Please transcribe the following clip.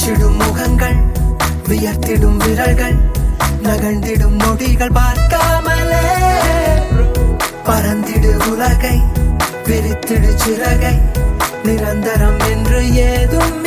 சிரிச்சிடும் முகங்கள், வியர்த்திடும் விரல்கள், நகழ்ந்திடும் நொடிகள் பார்க்காமலே பறந்திடு உலகை, விரித்திடு சிறகை, நிரந்தரம் என்று ஏதும்